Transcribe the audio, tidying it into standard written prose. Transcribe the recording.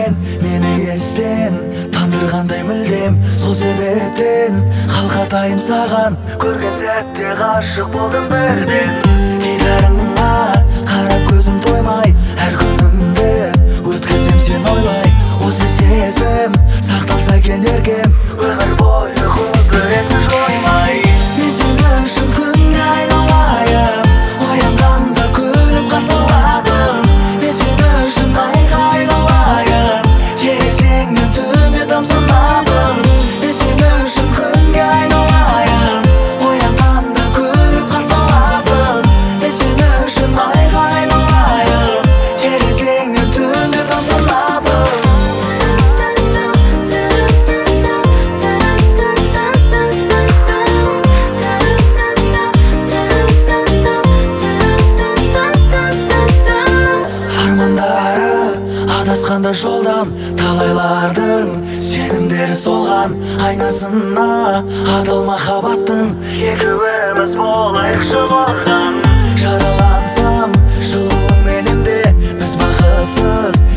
сен мени естен тандыргандай мүлдем. Сол себептен калкатайым саган, көргөн сәтте гашык болдум бірден. Дидарыңа карап көзүм тоймай, әр күнүмдү өткөзөм сен ойлай. Осы сезім сакталса экен эркем, өмір бойы құдіретті жоймай. Мен сен үшін күнге айналайын, оянғанда күліп қарсы аладым. Мен сен үшін айға айналайын, терезеңнен түнде тамсанадым. Мен сен үшін күнге айналайын, оянғанда күліп қарсы аладым. Мен сен үшін айға айналайын, терезеңнен түнде тамсанадым. Адасқанда жолдан талайлардың сенімдері солған, айнасына адал махаббаттың екеуіміз болайық шұбырған. Жаралансам жылуың менен де біз бақытсыз